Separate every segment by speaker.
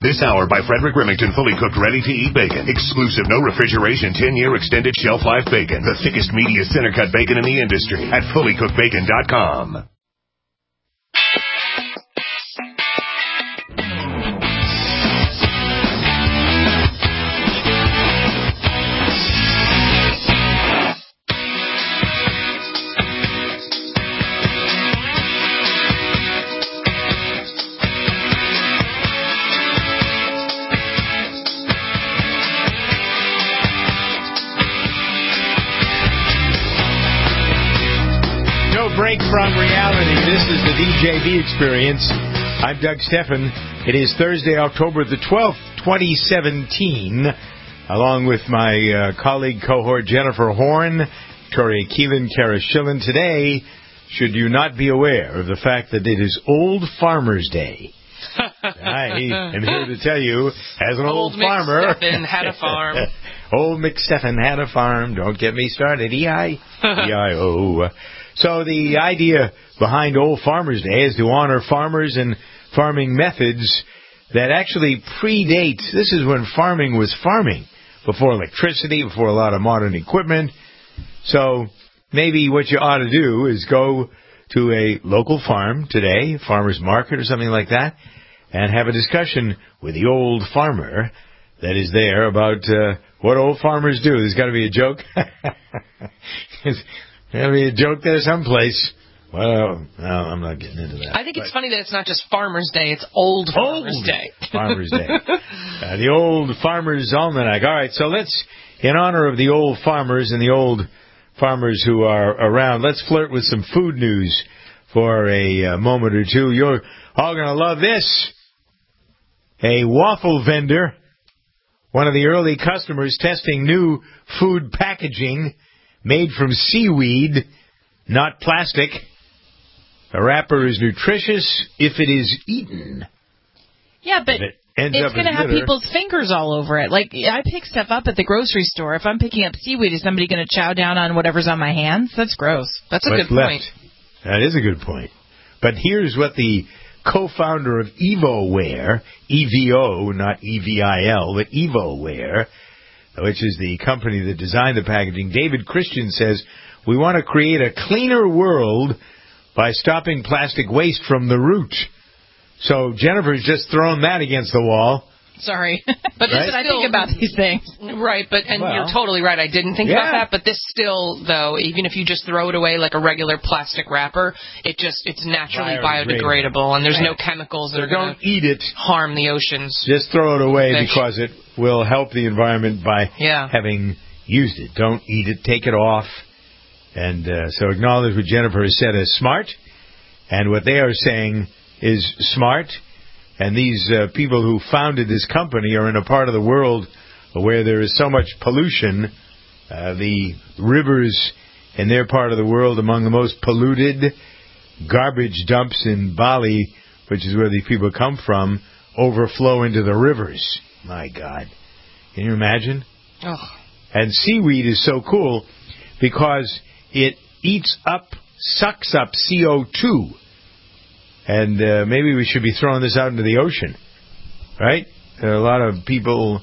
Speaker 1: This hour by Frederick Remington, fully cooked, ready-to-eat bacon. Exclusive, no refrigeration, 10-year extended shelf life bacon. The thickest, meatiest, center-cut bacon in the industry at fullycookedbacon.com.
Speaker 2: Break from reality. This is the DJB Experience. I'm Doug Steffen. It is Thursday, October the 12th, 2017. Along with my colleague, cohort Jennifer Horn, Victoria Keelan, Kara Schillen. Today, should you not be aware of the fact that it is Old Farmer's Day. I am here to tell you, as an old farmer...
Speaker 3: Old McSteffen had a farm.
Speaker 2: Old McSteffen had a farm. Don't get me started. E-I-O. So the idea behind Old Farmer's Day is to honor farmers and farming methods that actually predate. This is when farming was farming, before electricity, before a lot of modern equipment. So maybe what you ought to do is go to a local farm today, farmer's market or something like that, and have a discussion with the old farmer that is there about what old farmers do. There's got to be a joke. There'll be a joke there someplace. Well, no, I'm not getting into that.
Speaker 3: I think it's funny that it's not just Farmer's Day, it's Old Farmer's Day.
Speaker 2: Farmer's Day. The Old Farmer's Almanac. All right, so let's, in honor of the old farmers and the old farmers who are around, let's flirt with some food news for a moment or two. You're all going to love this. A waffle vendor, one of the early customers testing new food packaging made from seaweed, not plastic. The wrapper is nutritious if it is eaten.
Speaker 3: Yeah, but it's going to have people's fingers all over it. Like, I pick stuff up at the grocery store. If I'm picking up seaweed, is somebody going to chow down on whatever's on my hands? That's gross. That's a good point.
Speaker 2: That is a good point. But here's what the co-founder of EvoWare, EVO, not EVIL, but EvoWare, which is the company that designed the packaging, David Christian says, we want to create a cleaner world by stopping plastic waste from the root. So Jennifer's just thrown that against the wall.
Speaker 3: Sorry. But right? I think about these things. Right, you're totally right. I didn't think about that, but this still, though, even if you just throw it away like a regular plastic wrapper, it's naturally biodegradable, and there's no chemicals that are going to harm the oceans.
Speaker 2: Just throw it away because it will help the environment by having used it. Don't eat it. Take it off. And so acknowledge what Jennifer has said as smart, and what they are saying is smart. And these people who founded this company are in a part of the world where there is so much pollution. The rivers in their part of the world, among the most polluted, garbage dumps in Bali, which is where these people come from, overflow into the rivers. My God. Can you imagine?
Speaker 3: Oh.
Speaker 2: And seaweed is so cool because it sucks up CO2. And maybe we should be throwing this out into the ocean, right? There are a lot of people,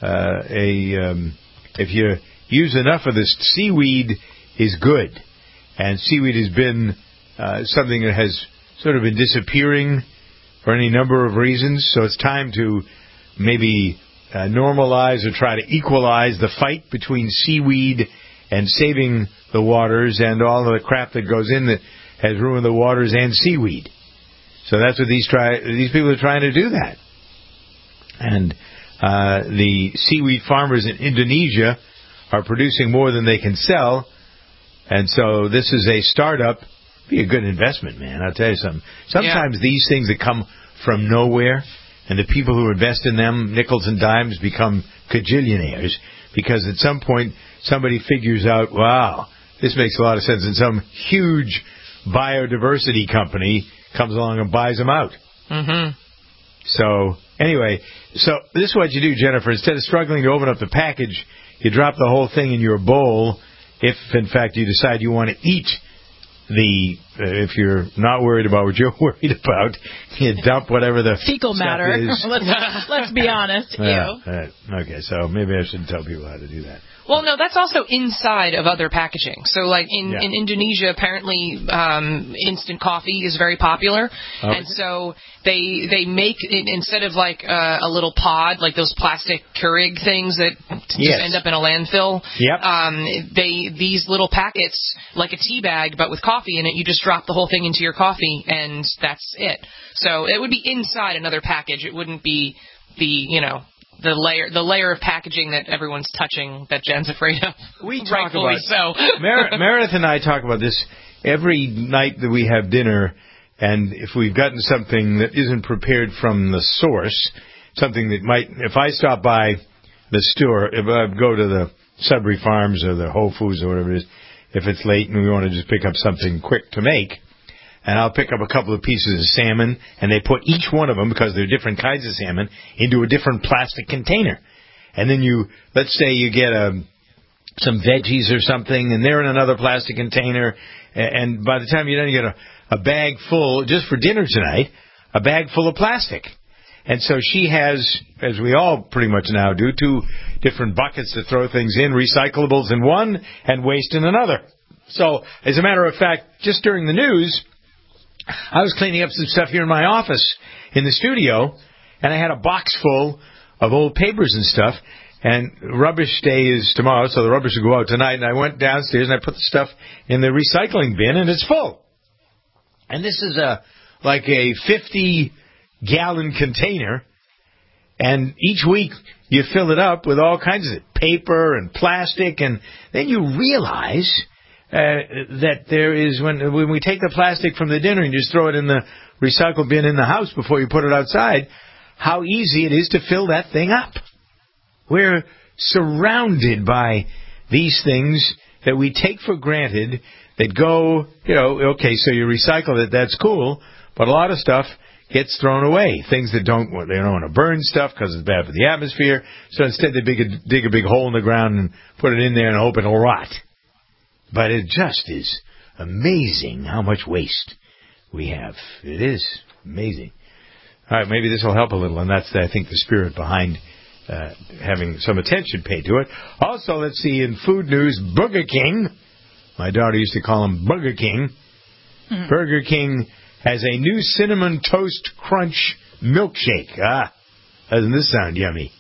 Speaker 2: if you use enough of this, seaweed is good. And seaweed has been something that has sort of been disappearing for any number of reasons. So it's time to maybe normalize or try to equalize the fight between seaweed and saving the waters and all the crap that goes in that has ruined the waters and seaweed. So that's what these people are trying to do that. And the seaweed farmers in Indonesia are producing more than they can sell. And so this is a startup. Be a good investment, man. I'll tell you something. Sometimes these things that come from nowhere, and the people who invest in them, nickels and dimes, become cajillionaires. Because at some point, somebody figures out, wow, this makes a lot of sense. And some huge biodiversity company comes along and buys them out.
Speaker 3: Mm-hmm.
Speaker 2: So, anyway, this is what you do, Jennifer. Instead of struggling to open up the package, you drop the whole thing in your bowl if, in fact, you decide you want to eat if you're not worried about what you're worried about, you dump whatever the
Speaker 4: fecal matter
Speaker 2: is.
Speaker 4: let's be honest.
Speaker 2: Okay, so maybe I shouldn't tell people how to do that.
Speaker 3: Well, no, that's also inside of other packaging. So, like in Indonesia, apparently instant coffee is very popular, and so they make instead of like a little pod, like those plastic Keurig things that just end up in a landfill. These little packets, like a tea bag, but with coffee in it. You just drop the whole thing into your coffee, and that's it. So it would be inside another package. It wouldn't be the layer of packaging that everyone's touching that Jen's afraid of.
Speaker 2: We talk about so. Meredith and I talk about this every night that we have dinner, and if we've gotten something that isn't prepared from the source, something that might, if I stop by the store, if I go to the Sudbury Farms or the Whole Foods or whatever it is, if it's late and we want to just pick up something quick to make, and I'll pick up a couple of pieces of salmon, and they put each one of them, because they're different kinds of salmon, into a different plastic container. And then let's say you get some veggies or something, and they're in another plastic container, and by the time you're done, you get a bag full, just for dinner tonight, a bag full of plastic. And so she has, as we all pretty much now do, 2 different buckets to throw things in, recyclables in one and waste in another. So, as a matter of fact, just during the news, I was cleaning up some stuff here in my office in the studio, and I had a box full of old papers and stuff, and rubbish day is tomorrow, so the rubbish will go out tonight, and I went downstairs and I put the stuff in the recycling bin, and it's full. And this is like a 50-gallon container, and each week you fill it up with all kinds of paper and plastic, and then you realize that there is, when we take the plastic from the dinner and just throw it in the recycle bin in the house before you put it outside, how easy it is to fill that thing up. We're surrounded by these things that we take for granted that go, okay, so you recycle it, that's cool, but a lot of stuff gets thrown away. Things that they don't want to burn stuff because it's bad for the atmosphere, so instead they dig a big hole in the ground and put it in there and hope it'll rot. But it just is amazing how much waste we have. It is amazing. All right, maybe this will help a little, and that's, I think, the spirit behind having some attention paid to it. Also, let's see, in food news, Burger King. My daughter used to call him Burger King. Mm-hmm. Burger King has a new Cinnamon Toast Crunch milkshake. Doesn't this sound yummy?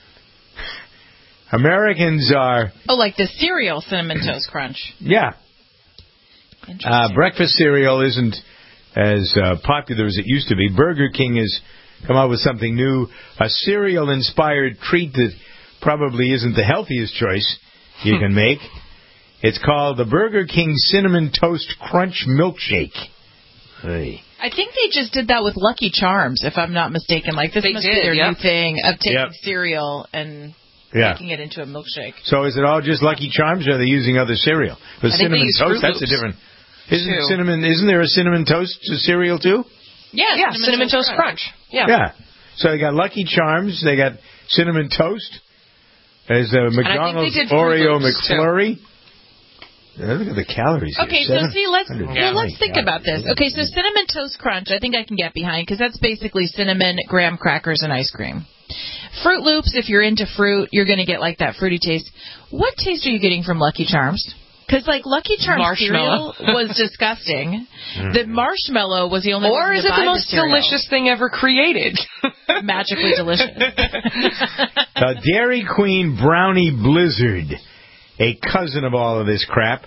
Speaker 2: Americans are...
Speaker 4: Oh, like the cereal Cinnamon Toast Crunch.
Speaker 2: Yeah. Breakfast cereal isn't as popular as it used to be. Burger King has come out with something new, a cereal-inspired treat that probably isn't the healthiest choice you can make. It's called the Burger King Cinnamon Toast Crunch Milkshake. Hey.
Speaker 4: I think they just did that with Lucky Charms, if I'm not mistaken. Like, this must be their new thing of taking cereal and... making it into a milkshake.
Speaker 2: So is it all just Lucky Charms, or are they using other cereal? But Cinnamon Toast, that's a different... Isn't there a Cinnamon Toast cereal, too?
Speaker 3: Yeah, Cinnamon Toast Crunch.
Speaker 2: Yeah. So they got Lucky Charms, they got Cinnamon Toast, there's a McDonald's Oreo McFlurry. Look at the calories here.
Speaker 4: Okay, so see, let's think about this. Okay, so Cinnamon Toast Crunch, I think I can get behind, because that's basically cinnamon, graham crackers, and ice cream. Fruit Loops, if you're into fruit, you're going to get like that fruity taste. What taste are you getting from Lucky Charms? Because like Lucky Charms cereal was disgusting. The marshmallow was the only one.
Speaker 3: Or is it the most delicious thing ever created?
Speaker 4: Magically delicious.
Speaker 2: The Dairy Queen Brownie Blizzard, a cousin of all of this crap,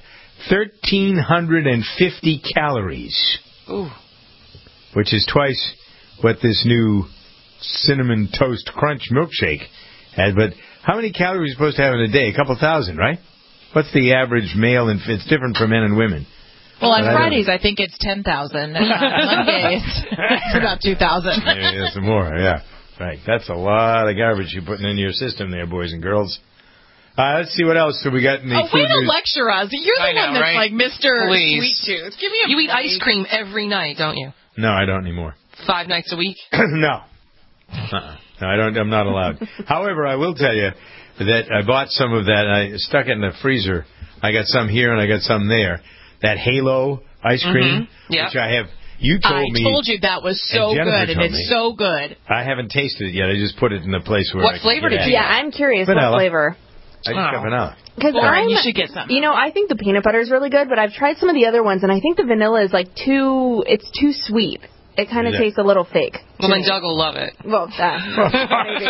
Speaker 2: 1,350 calories.
Speaker 3: Ooh.
Speaker 2: Which is twice what this new Cinnamon Toast Crunch milkshake had. But how many calories are you supposed to have in a day? A couple thousand, right? What's the average male? And it's different for men and women.
Speaker 4: Well, on Fridays, I think it's 10,000. Mondays, it's about 2,000.
Speaker 2: Maybe that's more, yeah. Right. That's a lot of garbage you're putting into your system there, boys and girls. Let's see what else we got in the food
Speaker 4: way to
Speaker 2: news.
Speaker 4: Lecture us. You're the one that's like Mr.
Speaker 3: Please.
Speaker 4: Sweet Tooth. Give me a
Speaker 3: You eat ice cream every night, don't you?
Speaker 2: No, I don't anymore.
Speaker 3: 5 nights a week?
Speaker 2: No. No, I don't. I'm not allowed. However, I will tell you that I bought some of that. I stuck it in the freezer. I got some here and I got some there. That Halo ice cream, which I have. You told me.
Speaker 4: I told you that was so good, and it's so good.
Speaker 2: I haven't tasted it yet. I just put it in the place where.
Speaker 3: What flavor did you?
Speaker 5: Yeah, I'm curious. Vanilla. What flavor?
Speaker 2: I just got vanilla.
Speaker 5: Because
Speaker 4: you should get some.
Speaker 5: I think the peanut butter is really good, but I've tried some of the other ones, and I think the vanilla is like too sweet. It kind of tastes a little fake.
Speaker 3: Well, then Doug will love it.
Speaker 5: Well, maybe.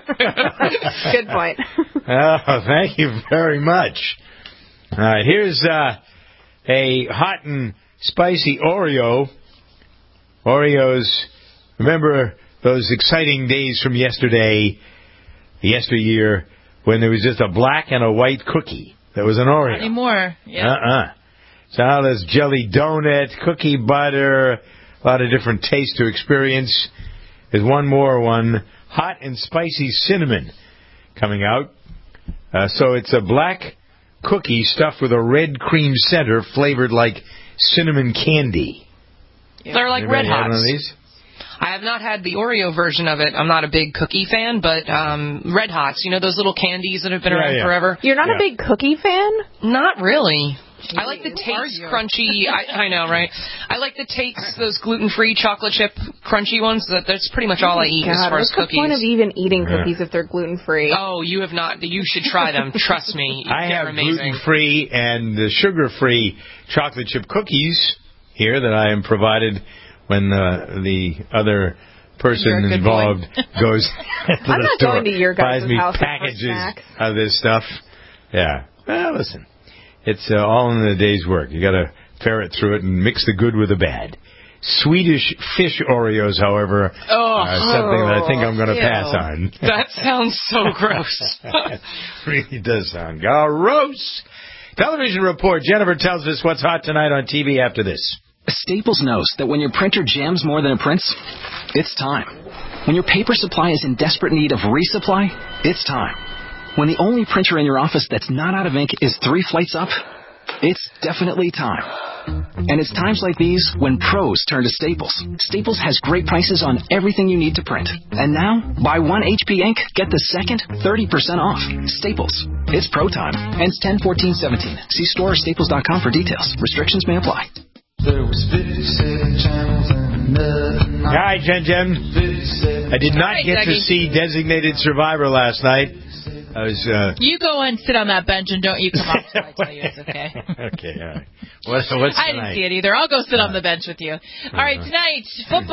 Speaker 5: Good point.
Speaker 2: Oh, thank you very much. All right, here's a hot and spicy Oreo. Oreos, remember those exciting days from yesteryear, when there was just a black and a white cookie that was an Oreo?
Speaker 4: Not anymore. Yeah.
Speaker 2: So now there's jelly donut, cookie butter, a lot of different tastes to experience. There's one more hot and spicy cinnamon coming out. So it's a black cookie stuffed with a red cream center flavored like cinnamon candy.
Speaker 3: Yeah. They're like Red Hots.
Speaker 2: One of these?
Speaker 3: I have not had the Oreo version of it. I'm not a big cookie fan, but Red Hots, those little candies that have been around forever.
Speaker 5: You're not a big cookie fan?
Speaker 3: Not really. I like the Tate's crunchy. I know, right? I like the Tate's, those gluten-free chocolate chip crunchy ones. That's pretty much all I eat as far as cookies.
Speaker 5: What's the point of even eating cookies if they're gluten-free?
Speaker 3: Oh, you have not. You should try them. Trust me.
Speaker 2: I have
Speaker 3: amazing.
Speaker 2: Gluten-free and sugar-free chocolate chip cookies here that I am provided when the other person involved goes to
Speaker 5: I'm
Speaker 2: the
Speaker 5: not
Speaker 2: store,
Speaker 5: going to your guys'
Speaker 2: buys me
Speaker 5: house
Speaker 2: packages of this stuff. Yeah. Well, listen, it's all in the day's work. You got to ferret through it and mix the good with the bad. Swedish fish Oreos, however, are something that I think I'm going to pass on.
Speaker 3: That sounds so gross.
Speaker 2: It really does sound gross. Television report. Jennifer tells us what's hot tonight on TV after this.
Speaker 6: Staples knows that when your printer jams more than it prints, it's time. When your paper supply is in desperate need of resupply, it's time. When the only printer in your office that's not out of ink is 3 flights up, it's definitely time. And it's times like these when pros turn to Staples. Staples has great prices on everything you need to print. And now, buy 1 HP ink, get the second 30% off. Staples. It's pro time. Ends 10/14/17. See store or staples.com for details. Restrictions may apply.
Speaker 7: There was 57 channels and nothing.
Speaker 2: Hi, Jen. I did not get to see Designated Survivor last night. I was.
Speaker 4: You go and sit on that bench and don't you come up until I tell you it's okay.
Speaker 2: Okay, all right. What's tonight?
Speaker 4: I didn't see it either. I'll go sit on the bench with you. All right, tonight,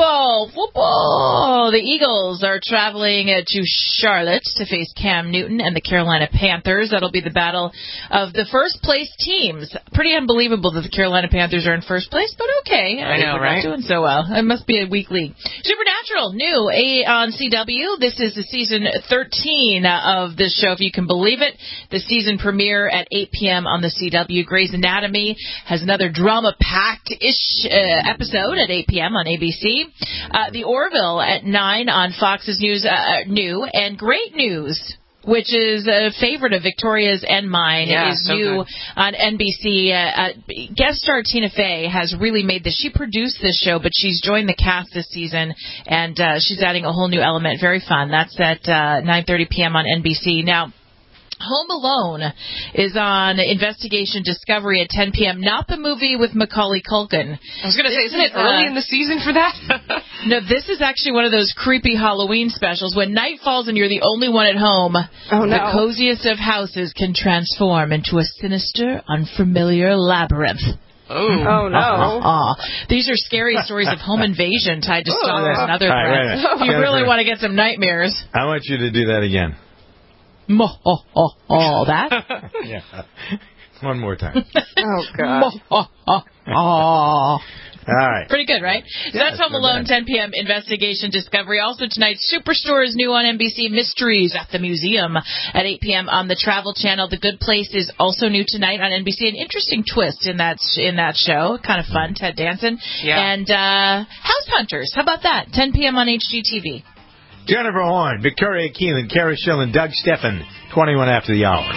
Speaker 4: football. The Eagles are traveling to Charlotte to face Cam Newton and the Carolina Panthers. That'll be the battle of the first place teams. Pretty unbelievable that the Carolina Panthers are in first place, but okay.
Speaker 3: I know, right?
Speaker 4: Not doing so well. It must be a weak league. Supernatural, new on CW. This is the season 13 of this show, if you can believe it. The season premiere at 8 p.m. on the CW. Grey's Anatomy has another drama-packed-ish episode at 8 p.m. on ABC. The Orville at 9 on Fox's News, new. And Great News, which is a favorite of Victoria's and mine, is so new on NBC. Guest star Tina Fey has really made this. She produced this show, but she's joined the cast this season, and she's adding a whole new element. Very fun. That's at 9:30 p.m. on NBC. Now, Home Alone is on Investigation Discovery at 10 p.m. Not the movie with Macaulay Culkin.
Speaker 3: I was going to say, isn't it early in the season for that?
Speaker 4: No, this is actually one of those creepy Halloween specials. When night falls and you're the only one at home, the coziest of houses can transform into a sinister, unfamiliar labyrinth.
Speaker 3: Oh
Speaker 5: no.
Speaker 4: These are scary stories of home invasion tied to stalkers and other threats. If you really want to get some nightmares.
Speaker 2: I want you to do that again.
Speaker 4: That?
Speaker 2: Yeah. One more time.
Speaker 5: Oh, God.
Speaker 2: All right.
Speaker 4: Pretty good, right? So that's Home Alone, 10 p.m. Investigation Discovery. Also tonight, Superstore is new on NBC. Mysteries at the Museum at 8 p.m. on the Travel Channel. The Good Place is also new tonight on NBC. An interesting twist in that show. Kind of fun. Ted Danson.
Speaker 3: Yeah.
Speaker 4: And House Hunters. How about that? 10 p.m. on HGTV.
Speaker 2: Jennifer Horn, Victoria Keelan, Kara Schill, and Doug Steffen, 21 after the hour.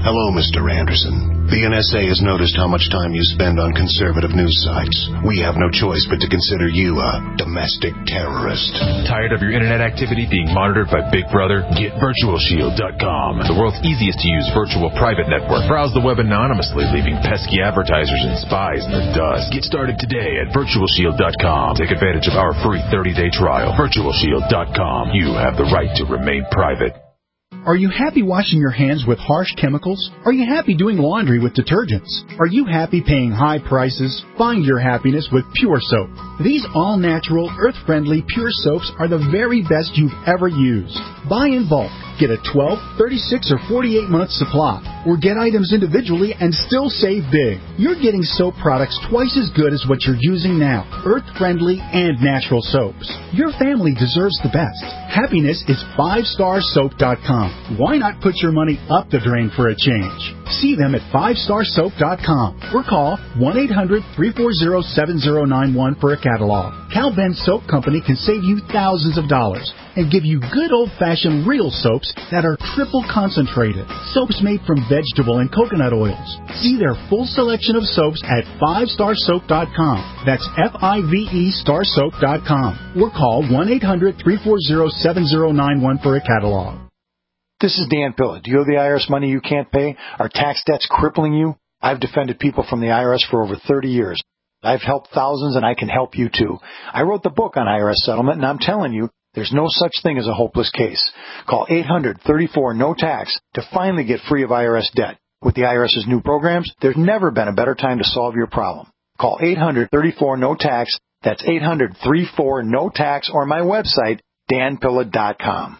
Speaker 1: Hello, Mr. Anderson. The NSA has noticed how much time you spend on conservative news sites. We have no choice but to consider you a domestic terrorist.
Speaker 8: Tired of your internet activity being monitored by Big Brother? Get VirtualShield.com, the world's easiest to use virtual private network. Browse the web anonymously, leaving pesky advertisers and spies in the dust. Get started today at VirtualShield.com. Take advantage of our free 30-day trial. VirtualShield.com. You have the right to remain private.
Speaker 9: Are you happy washing your hands with harsh chemicals? Are you happy doing laundry with detergents? Are you happy paying high prices? Find your happiness with Pure Soap. These all-natural, earth-friendly Pure Soaps are the very best you've ever used. Buy in bulk. Get a 12, 36, or 48-month supply. Or get items individually and still save big. You're getting soap products twice as good as what you're using now. Earth-friendly and natural soaps. Your family deserves the best. Happiness is 5starsoap.com. Why not put your money up the drain for a change? See them at 5starsoap.com or call 1-800-340-7091 for a catalog. Cal Ben Soap Company can save you thousands of dollars and give you good old-fashioned real soaps that are triple concentrated. Soaps made from vegetable and coconut oils. See their full selection of soaps at 5starsoap.com. That's F-I-V-E starsoap.com. Or call 1-800-340-7091 for a catalog.
Speaker 10: This is Dan Pilla. Do you owe the IRS money you can't pay? Are tax debts crippling you? I've defended people from the IRS for over 30 years. I've helped thousands, and I can help you too. I wrote the book on IRS settlement, and I'm telling you, there's no such thing as a hopeless case. Call 800-34-NO-TAX to finally get free of IRS debt. With the IRS's new programs, there's never been a better time to solve your problem. Call 800-34-NO-TAX. That's 800-34-NO-TAX, or my website, danpilla.com.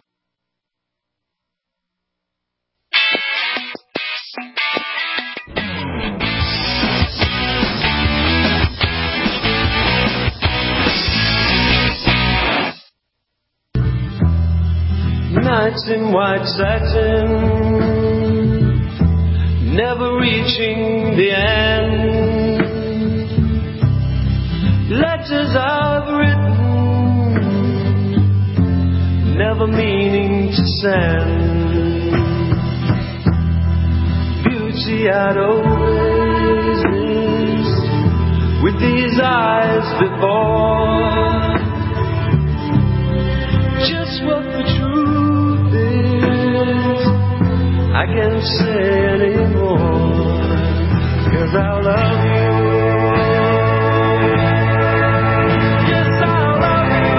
Speaker 7: Nights in white satin, never reaching the end. Letters I've written, never meaning to send. Beauty I'd always missed with these eyes before. Just what the truth is, I can't say anymore, 'cause I love you. Yes, I love you.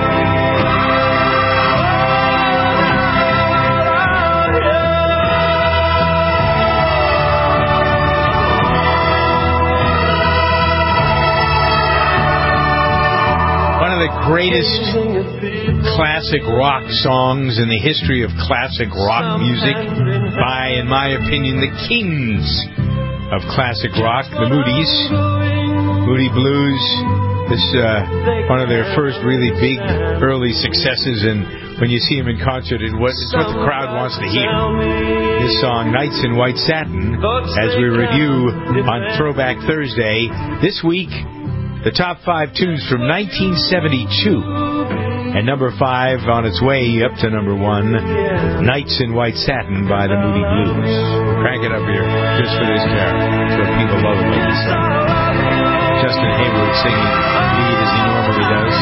Speaker 2: One of the greatest classic rock songs in the history of classic rock music by, in my opinion, the kings of classic rock, the Moody's, Moody Blues. This one of their first really big early successes, and when you see them in concert, it's what the crowd wants to hear. This song, Nights in White Satin, as we review on Throwback Thursday. This week, the top 5 tunes from 1972. And number 5 on its way up to number 1, Nights in White Satin by the Moody Blues. Crank it up here just for this character. That's what people love about this song. Justin Hayward singing lead as he normally does.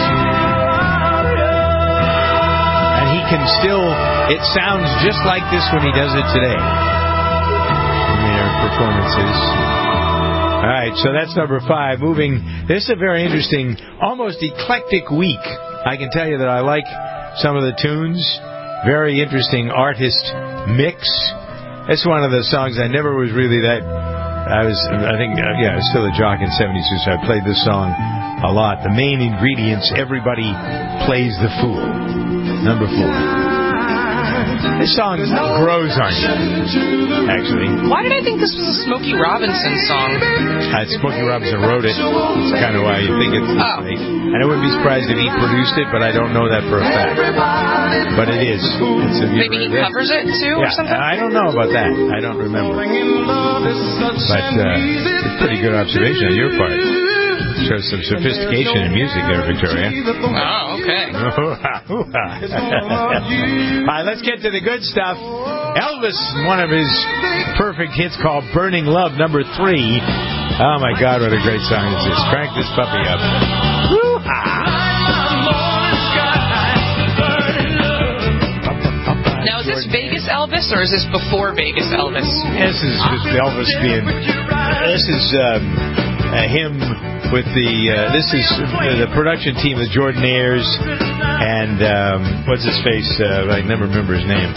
Speaker 2: And he can still, it sounds just like this when he does it today. In their performances. All right, so that's number 5. Moving, this is a very interesting, almost eclectic week. I can tell you that I like some of the tunes. Very interesting artist mix. It's one of the songs I never was really that. I was still a jock in '72, so I played this song a lot. The main ingredients, everybody plays the fool. Number 4. This song grows on you, actually.
Speaker 3: Why did I think this was a Smokey Robinson song?
Speaker 2: Smokey Robinson wrote it. That's kind of why you think it's this way. And I wouldn't be surprised if he produced it, but I don't know that for a fact. But it is.
Speaker 3: Maybe he covers it, too, or something?
Speaker 2: I don't know about that. I don't remember. But it's a pretty good observation on your part. Shows some sophistication in music there, Victoria.
Speaker 3: Oh, okay. Okay.
Speaker 2: All right, let's get to the good stuff. Elvis, one of his perfect hits called Burning Love, number 3. Oh, my God, what a great song is this. Crank this puppy up.
Speaker 3: Now, is this Vegas Elvis, or is this before Vegas Elvis?
Speaker 2: This is just Elvis being... This is him with the... this is the production team of Jordan Ayers and... what's his face? I never remember his name.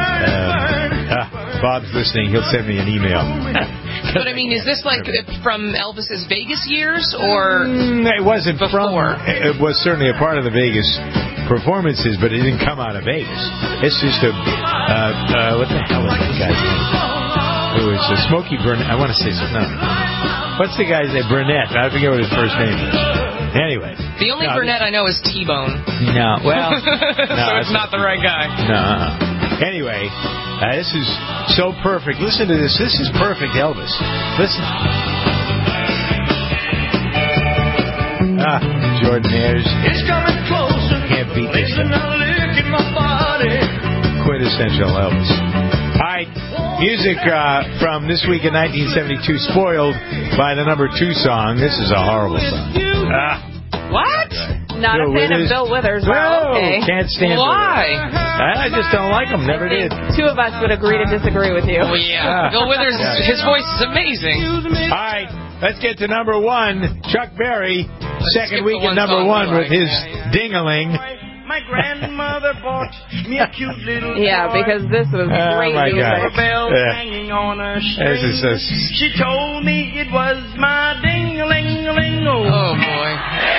Speaker 2: Bob's listening. He'll send me an email.
Speaker 3: But, I mean, is this like from Elvis's Vegas years, or
Speaker 2: it wasn't
Speaker 3: before?
Speaker 2: It was certainly a part of the Vegas performances, but it didn't come out of Vegas. It's just a... what the hell is that guy's name? Who is Smokey Burnett? I want to say something. No. What's the guy's name? Burnett. I forget what his first name is. Anyway.
Speaker 3: The only Burnett I know is T-Bone.
Speaker 2: No, well...
Speaker 3: so it's not the right guy.
Speaker 2: No. Anyway, this is so perfect. Listen to this. This is perfect, Elvis. Listen. Jordan Ayers. Can't beat this. Quintessential Elvis. All right, music from this week in 1972, Spoiled by the number 2 song. This is a horrible song.
Speaker 3: What?
Speaker 5: Not a fan of Bill Withers.
Speaker 2: Well,
Speaker 5: okay.
Speaker 2: Can't stand
Speaker 3: Why?
Speaker 2: I just don't like him. Never did.
Speaker 5: 2 of us would agree to disagree with you.
Speaker 3: Oh, yeah. Bill Withers, his voice is amazing.
Speaker 2: All right, let's get to number 1. Chuck Berry, second week at number 1 with his Ding-a-ling.
Speaker 11: My grandmother bought me a cute little toy.
Speaker 5: Yeah, because this was great music.
Speaker 11: Hanging on a string. She told me it was my ding-a-ling-a-ling.
Speaker 3: Oh, boy.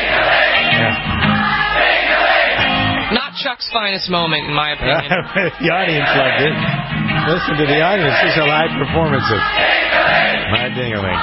Speaker 3: Not Chuck's finest moment, in my opinion.
Speaker 2: The audience loved it. Listen to the audience. This is a live performance of My Ding-a-ling.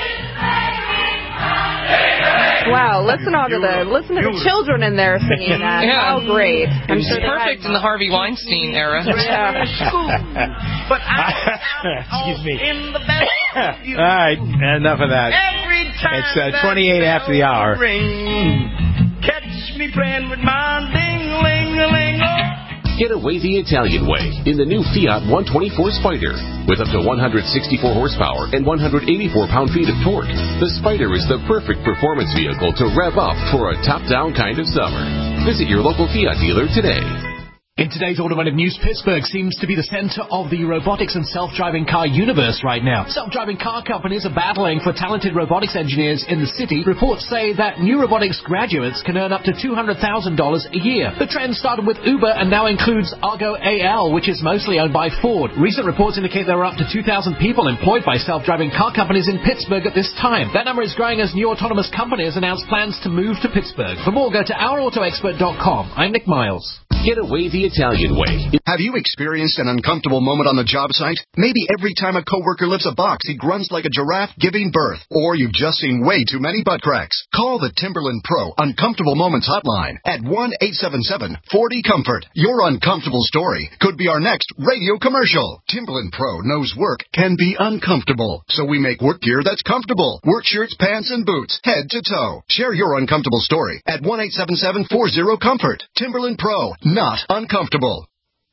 Speaker 5: Wow, listen to the children in there singing that.
Speaker 3: Yeah.
Speaker 5: How great. I'm sure
Speaker 3: perfect in the Harvey Weinstein era.
Speaker 5: Yeah.
Speaker 11: But
Speaker 2: excuse me.
Speaker 11: In the best
Speaker 2: All right, enough of that. It's 28 after the hour.
Speaker 11: Catch me playing with my ding-a-ling-a-ling.
Speaker 12: Get away the Italian way in the new Fiat 124 Spider. With up to 164 horsepower and 184 pound-feet of torque, the Spider is the perfect performance vehicle to rev up for a top-down kind of summer. Visit your local Fiat dealer today.
Speaker 13: In today's automotive news, Pittsburgh seems to be the center of the robotics and self-driving car universe right now. Self-driving car companies are battling for talented robotics engineers in the city. Reports say that new robotics graduates can earn up to $200,000 a year. The trend started with Uber and now includes Argo AL, which is mostly owned by Ford. Recent reports indicate there are up to 2,000 people employed by self-driving car companies in Pittsburgh at this time. That number is growing as new autonomous companies announce plans to move to Pittsburgh. For more, go to OurAutoExpert.com. I'm Nick Miles.
Speaker 12: Get away the Italian way.
Speaker 14: Have you experienced an uncomfortable moment on the job site? Maybe every time a coworker lifts a box, he grunts like a giraffe giving birth. Or you've just seen way too many butt cracks. Call the Timberland Pro Uncomfortable Moments Hotline at 1-877-40-COMFORT. Your uncomfortable story could be our next radio commercial. Timberland Pro knows work can be uncomfortable, so we make work gear that's comfortable. Work shirts, pants, and boots, head to toe. Share your uncomfortable story at 1-877-40-COMFORT. Timberland Pro, not uncomfortable.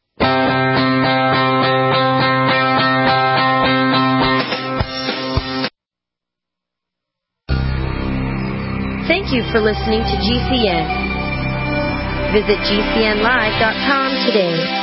Speaker 15: Thank you for listening to GCN. Visit GCNlive.com today.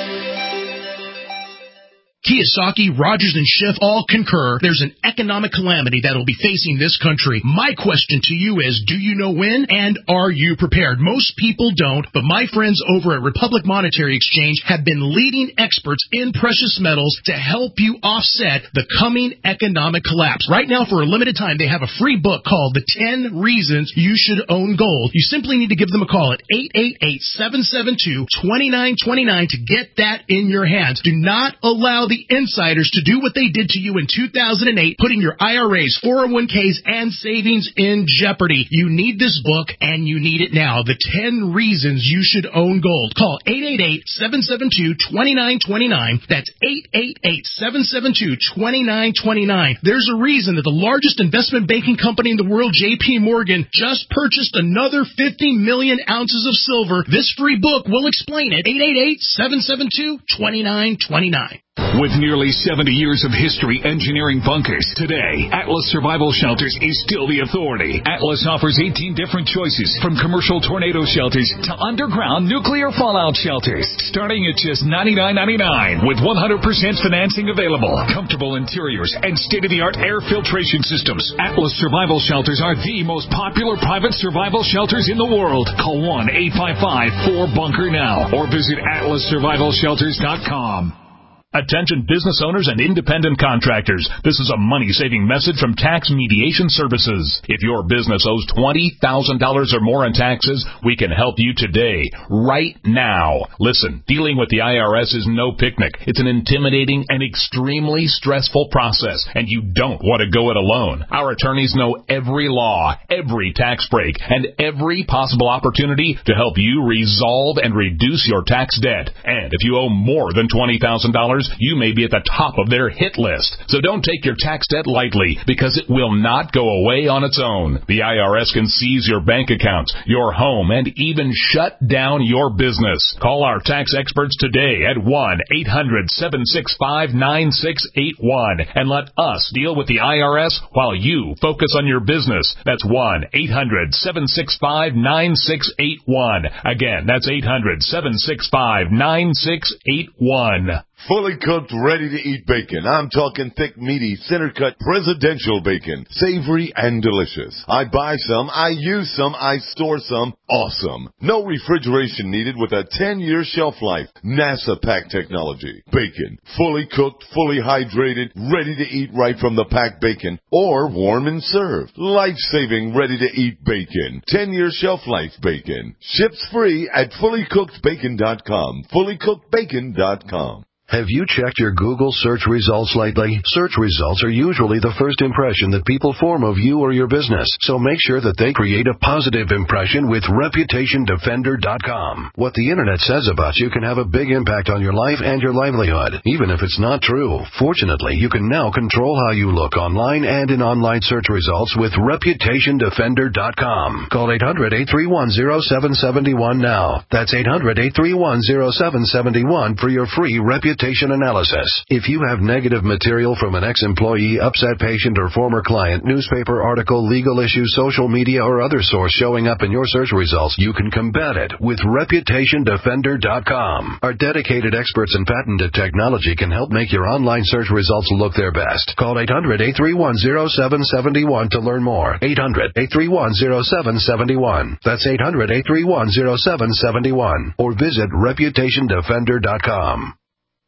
Speaker 16: Kiyosaki, Rogers, and Schiff all concur there's an economic calamity that will be facing this country. My question to you is, do you know when, and are you prepared? Most people don't, but my friends over at Republic Monetary Exchange have been leading experts in precious metals to help you offset the coming economic collapse. Right now, for a limited time, they have a free book called The 10 Reasons You Should Own Gold. You simply need to give them a call at 888-772-2929 to get that in your hands. Do not allow the insiders to do what they did to you in 2008, putting your IRAs, 401ks, and savings in jeopardy. You need this book, and you need it now. The 10 Reasons You Should Own Gold. Call 888-772-2929. That's 888-772-2929. There's a reason that the largest investment banking company in the world, J.P. Morgan, just purchased another 50 million ounces of silver. This free book will explain it. 888-772-2929.
Speaker 17: With nearly 70 years of history engineering bunkers, today, Atlas Survival Shelters is still the authority. Atlas offers 18 different choices, from commercial tornado shelters to underground nuclear fallout shelters, starting at just $99.99 with 100% financing available, comfortable interiors, and state-of-the-art air filtration systems. Atlas Survival Shelters are the most popular private survival shelters in the world. Call 1-855-4BUNKER now or visit atlassurvivalshelters.com.
Speaker 18: Attention business owners and independent contractors. This is a money-saving message from Tax Mediation Services. If your business owes $20,000 or more in taxes, we can help you today, right now. Listen, dealing with the IRS is no picnic. It's an intimidating and extremely stressful process, and you don't want to go it alone. Our attorneys know every law, every tax break, and every possible opportunity to help you resolve and reduce your tax debt. And if you owe more than $20,000, you may be at the top of their hit list. So don't take your tax debt lightly, because it will not go away on its own. The IRS can seize your bank accounts, your home, and even shut down your business. Call our tax experts today at 1-800-765-9681 and let us deal with the IRS while you focus on your business. That's 1-800-765-9681. Again, that's 800-765-9681.
Speaker 19: Fully cooked, ready-to-eat bacon. I'm talking thick, meaty, center-cut, presidential bacon. Savory and delicious. I buy some, I use some, I store some. Awesome. No refrigeration needed with a 10-year shelf life. NASA pack technology. Bacon. Fully cooked, fully hydrated, ready to eat right from the packed bacon. Or warm and served. Life-saving, ready-to-eat bacon. 10-year shelf life bacon. Ships free at fullycookedbacon.com. Fullycookedbacon.com.
Speaker 20: Have you checked your Google search results lately? Search results are usually the first impression that people form of you or your business, so make sure that they create a positive impression with ReputationDefender.com. What the Internet says about you can have a big impact on your life and your livelihood, even if it's not true. Fortunately, you can now control how you look online and in online search results with ReputationDefender.com. Call 800-831-0771 now. That's 800-831-0771 for your free reputation analysis. If you have negative material from an ex-employee, upset patient, or former client, newspaper article, legal issue, social media, or other source showing up in your search results, you can combat it with ReputationDefender.com. Our dedicated experts in patented technology can help make your online search results look their best. Call 800-831-0771 to learn more. 800-831-0771. That's 800-831-0771. Or visit ReputationDefender.com.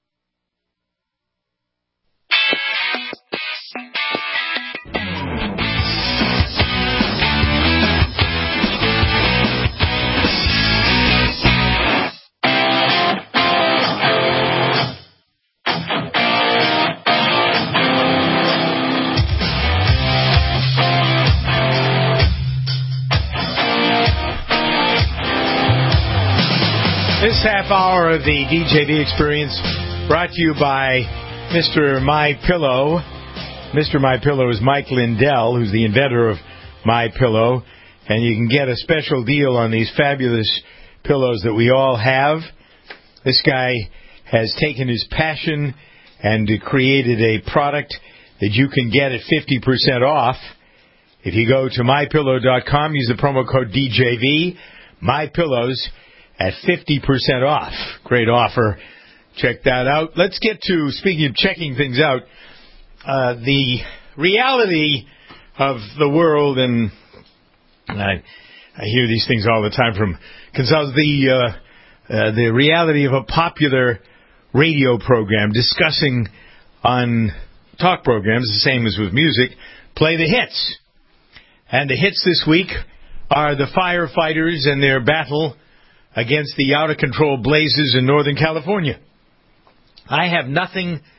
Speaker 2: This half hour of the DJV Experience brought to you by Mr. My Pillow. Mr. My Pillow is Mike Lindell, who's the inventor of My Pillow, and you can get a special deal on these fabulous pillows that we all have. This guy has taken his passion and created a product that you can get at 50% off. If you go to MyPillow.com, use the promo code DJV, My Pillows, at 50% off. Great offer. Check that out. Let's get to, speaking of checking things out, the reality of the world, and I hear these things all the time from consultants, the reality of a popular radio program discussing on talk programs, the same as with music, play the hits. And the hits this week are the firefighters and their battle against the out-of-control blazes in Northern California. I have nothing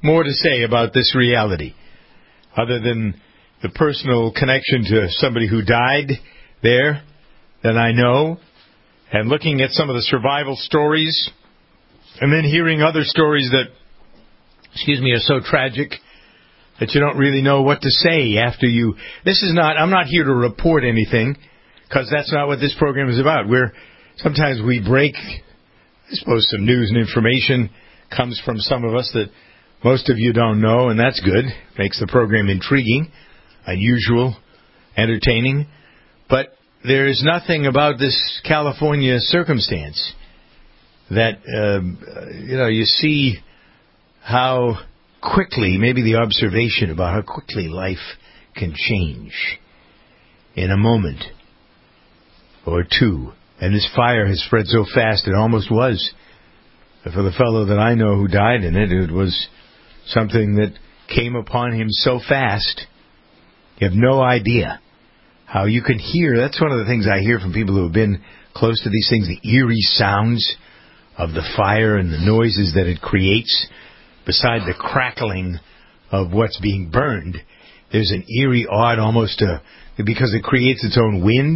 Speaker 2: more to say about this reality, other than the personal connection to somebody who died there that I know, and looking at some of the survival stories, and then hearing other stories that, are so tragic that you don't really know what to say after you. I'm not here to report anything, because that's not what this program is about. Sometimes we break, I suppose, some news and information comes from some of us that most of you don't know, and that's good. Makes the program intriguing, unusual, entertaining. But there is nothing about this California circumstance that, you see how quickly, maybe the observation about how quickly life can change in a moment or two. And this fire has spread so fast, it almost was. For the fellow that I know who died in it, it was something that came upon him so fast, you have no idea how you can hear. That's one of the things I hear from people who have been close to these things, the eerie sounds of the fire and the noises that it creates. Beside the crackling of what's being burned, there's an eerie, odd, almost, because it creates its own wind.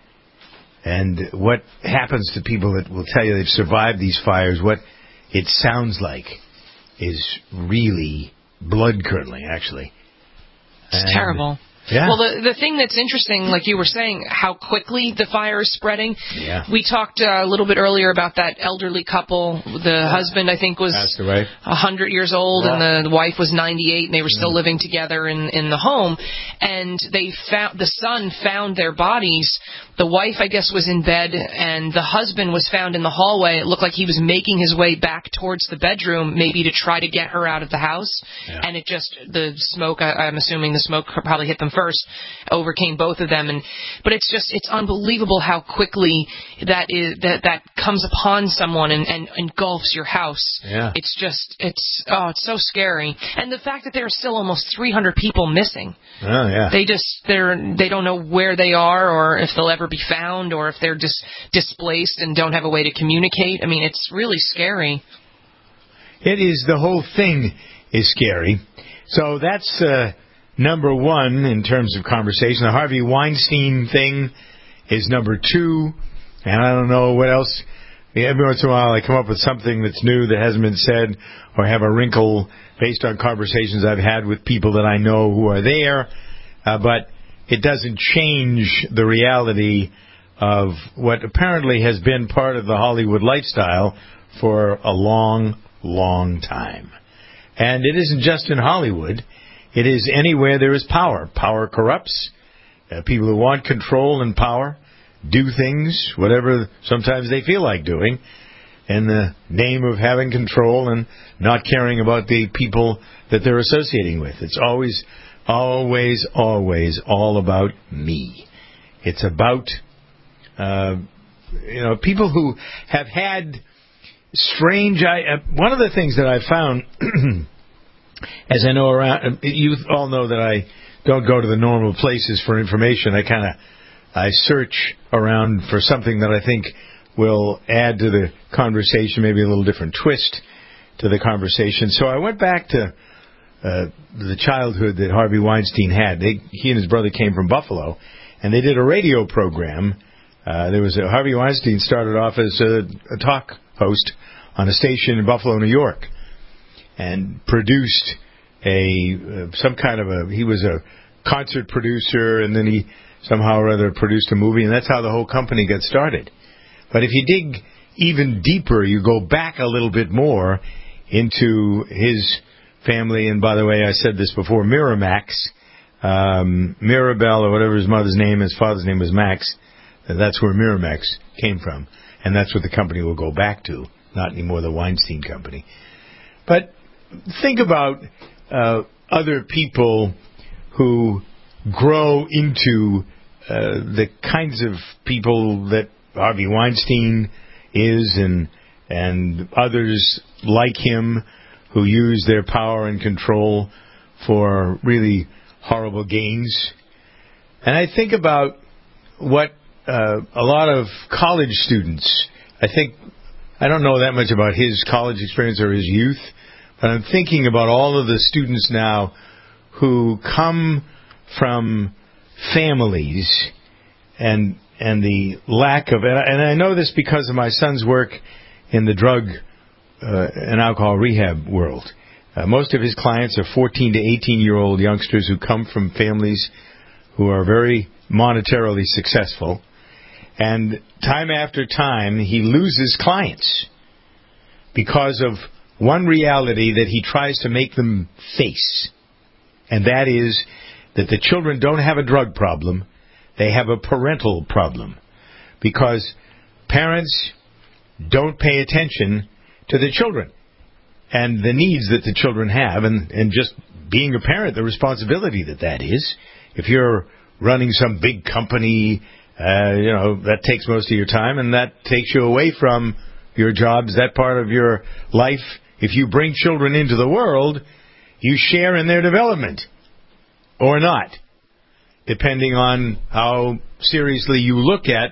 Speaker 2: And what happens to people that will tell you they've survived these fires, what it sounds like is really blood-curdling, actually.
Speaker 3: It's terrible.
Speaker 2: Yeah.
Speaker 3: Well, the thing that's interesting, like you were saying, how quickly the fire is spreading.
Speaker 2: Yeah.
Speaker 3: We talked a little bit earlier about that elderly couple. The husband, I think, was 100 years old, and the wife was 98, and they were still living together in the home. And the son found their bodies. The wife, I guess, was in bed, and the husband was found in the hallway. It looked like he was making his way back towards the bedroom, maybe to try to get her out of the house. Yeah. And the smoke, I'm assuming the smoke probably hit them first, overcame both of them. But it's unbelievable how quickly that comes upon someone and engulfs your house.
Speaker 2: Yeah.
Speaker 3: It's so scary. And the fact that there are still almost 300 people missing.
Speaker 2: Oh, yeah.
Speaker 3: They don't know where they are, or if they'll ever be found, or if they're just displaced and don't have a way to communicate. I mean, it's really scary.
Speaker 2: It is. The whole thing is scary. So that's number one in terms of conversation. The Harvey Weinstein thing is number two, and I don't know what else. Every once in a while I come up with something that's new that hasn't been said, or have a wrinkle based on conversations I've had with people that I know who are there, but it doesn't change the reality of what apparently has been part of the Hollywood lifestyle for a long, long time. And it isn't just in Hollywood. It is anywhere there is power. Power corrupts. People who want control and power do things, whatever sometimes they feel like doing, in the name of having control and not caring about the people that they're associating with. It's always all about me. It's about people who have had strange. One of the things that I found, as I know around, you all know that I don't go to the normal places for information. I search around for something that I think will add to the conversation, maybe a little different twist to the conversation. So I went back to the childhood that Harvey Weinstein had. He and his brother came from Buffalo, and they did a radio program. Harvey Weinstein started off as a talk host on a station in Buffalo, New York, and produced he was a concert producer, and then he somehow or other produced a movie, and that's how the whole company got started. But if you dig even deeper, you go back a little bit more into his family, and by the way, I said this before, Miramax, Mirabelle, or whatever his mother's name, his father's name was Max, that's where Miramax came from, and that's what the company will go back to, not anymore the Weinstein Company. But think about other people who grow into the kinds of people that Harvey Weinstein is, and others like him who use their power and control for really horrible gains. And I think about what a lot of college students, I don't know that much about his college experience or his youth, But I'm thinking about all of the students now who come from families and the lack of, and I know this because of my son's work in the drug and alcohol rehab world. Most of his clients are 14 to 18-year-old youngsters who come from families who are very monetarily successful. And time after time, he loses clients because of one reality that he tries to make them face. And that is that the children don't have a drug problem. They have a parental problem. Because parents don't pay attention to the children and the needs that the children have, and just being a parent, the responsibility that is. If you're running some big company, that takes most of your time, and that takes you away from your jobs, that part of your life. If you bring children into the world, you share in their development, or not, depending on how seriously you look at,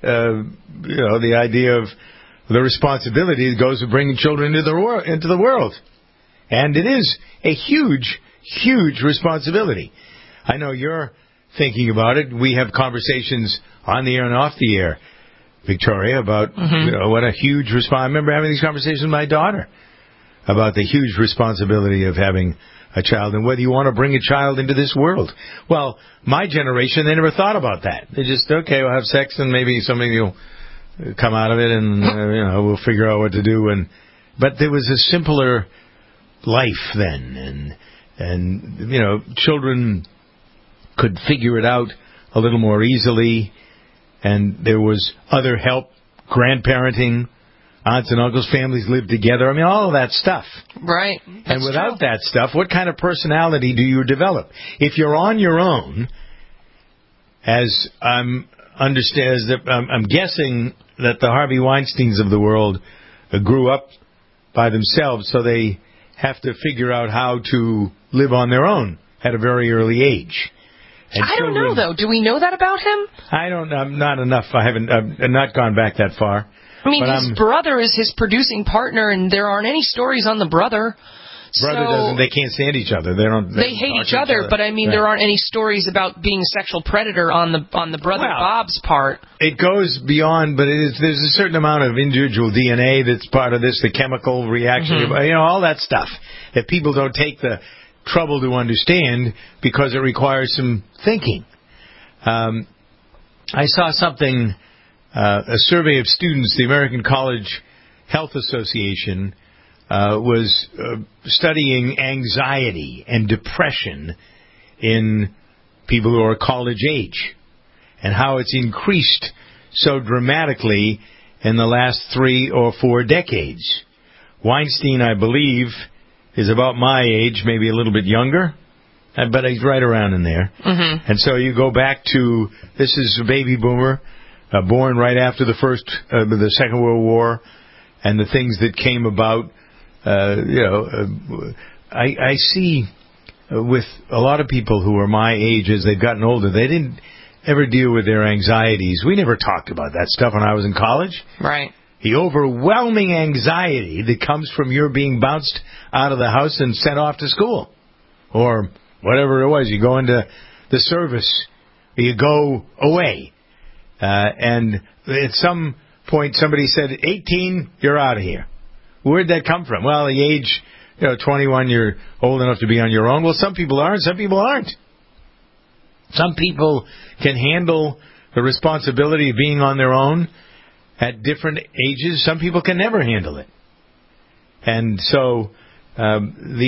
Speaker 2: the idea of the responsibility that goes with bringing children into the world. And it is a huge, huge responsibility. I know you're thinking about it. We have conversations on the air and off the air, Victoria, about what a huge responsibility. I remember having these conversations with my daughter about the huge responsibility of having a child and whether you want to bring a child into this world. Well, my generation, they never thought about that. They just, okay, we'll have sex and maybe something will come out of it, and we'll figure out what to do. But there was a simpler life then, and children could figure it out a little more easily, and there was other help, grandparenting, aunts and uncles, families lived together. I mean, all of that stuff.
Speaker 3: Right.
Speaker 2: And without that stuff, what kind of personality do you develop? If you're on your own, as I'm guessing that the Harvey Weinsteins of the world grew up by themselves, so they have to figure out how to live on their own at a very early age. And
Speaker 3: I don't know, though. Do we know that about him?
Speaker 2: I don't know. Not enough. I've not gone back that far.
Speaker 3: I mean, his brother is his producing partner, and there aren't any stories on the brother.
Speaker 2: They can't stand each other. They
Speaker 3: hate each other, but I mean, there aren't any stories about being a sexual predator on the brother Bob's part.
Speaker 2: It goes beyond, but there's a certain amount of individual DNA that's part of this, the chemical reaction, all that stuff that people don't take the trouble to understand because it requires some thinking. I saw something, a survey of students, the American College Health Association was studying anxiety and depression in people who are college age and how it's increased so dramatically in the last 3 or 4 decades. Weinstein, I believe, is about my age, maybe a little bit younger, but he's right around in there. Mm-hmm. And so you go back to, this is a baby boomer, born right after the Second World War, and the things that came about. I see with a lot of people who are my age as they've gotten older, they didn't ever deal with their anxieties. We never talked about that stuff when I was in college.
Speaker 3: Right.
Speaker 2: The overwhelming anxiety that comes from your being bounced out of the house and sent off to school. Or whatever it was. You go into the service. You go away. And at some point somebody said, 18, you're out of here. Where'd that come from? Well, the age, 21, you're old enough to be on your own. Well, some people are and some people aren't. Some people can handle the responsibility of being on their own at different ages. Some people can never handle it. And so I